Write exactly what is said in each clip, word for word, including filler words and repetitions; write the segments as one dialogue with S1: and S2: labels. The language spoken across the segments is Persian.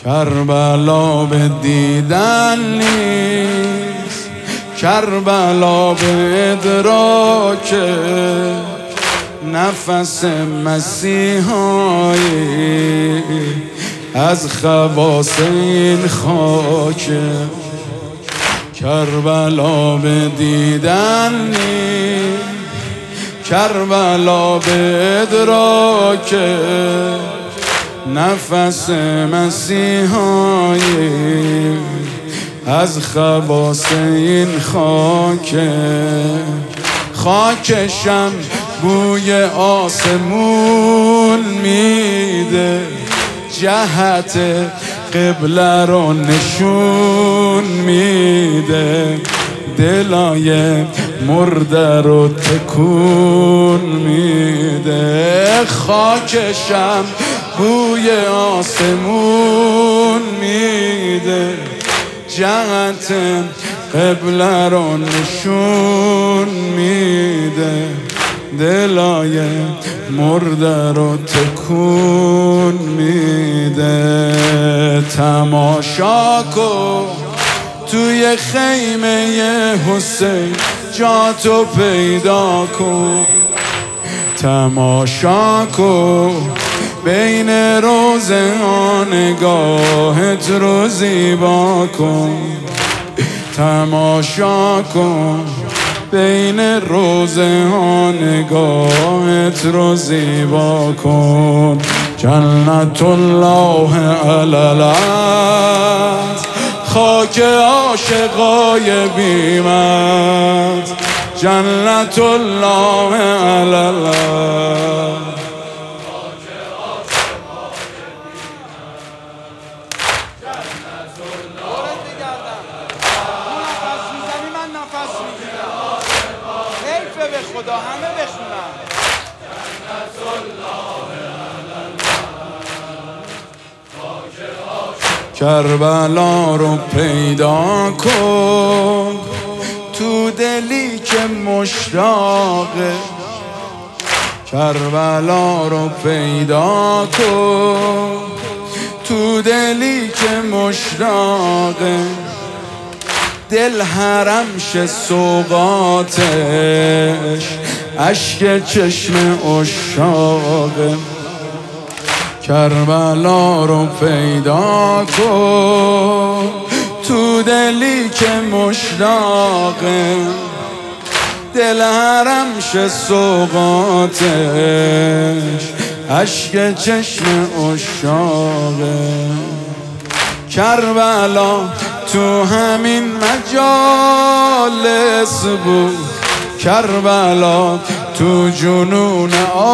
S1: کربلا به دیدن نیست، کربلا به ادراک نفس مسیحایی از خواص این خاک. کربلا به دیدن نیست، کربلا به ادراک نفس مسیحایی از خواص این خاک. خاکشم بوی آسمون میده، جهت قبله رو نشون میده، دلای مرده رو تکون میده. خاکشم بوی آسمون میده، جهت قبله رو نشون میده، دلای مرده رو تکون میده. تماشا کن توی خیمه حسین، جاتو پیدا کن. تماشا کن بین روزه ها، نگاهت رو زیبا کن. تماشا کن بین روزه ها، نگاهت رو زیبا کن. جنت الله علی الارض، خاک عاشقای بی‌مرز. جنت الله علی الارض،
S2: خدا همه بخونن.
S1: کربلا رو پیدا کن تو دلی که مشتاقه. کربلا رو پیدا کن تو دلی که مشتاقه، دل حرم شه سوقاتش، اشک چشم عشاقه. کربلا رو پیدا کن تو دلی که مشتاقه، دل حرم شه سوقاتش، اشک چشم عشاقه. کربلا تو همین مجالس بود، کربلا تو جنون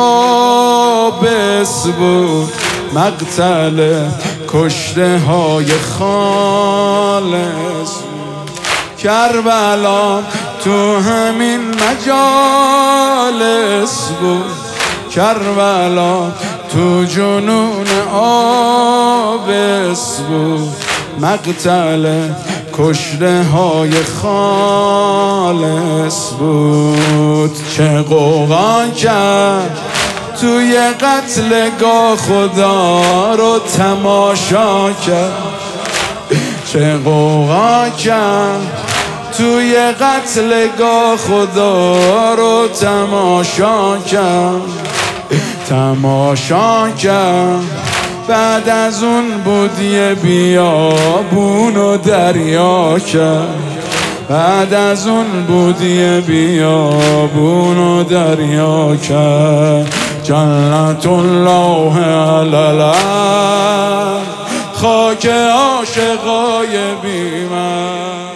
S1: آبس بود، مقتل کشته های خالص. کربلا تو همین مجالس بود، کربلا تو جنون آبس بود، مقتل کشته های خالص بود. چه قوقا کرد توی قتلگاه، خدا رو تماشا کرد. چه قوقا کرد توی قتلگاه، خدا رو تماشا کرد. تماشا کرد بعد از اون بود یه بیابون و دریا کرد. بعد از اون بود یه بیابون و دریا کرد. جنت الله علی الارض، خاک عاشقای بی‌مرز.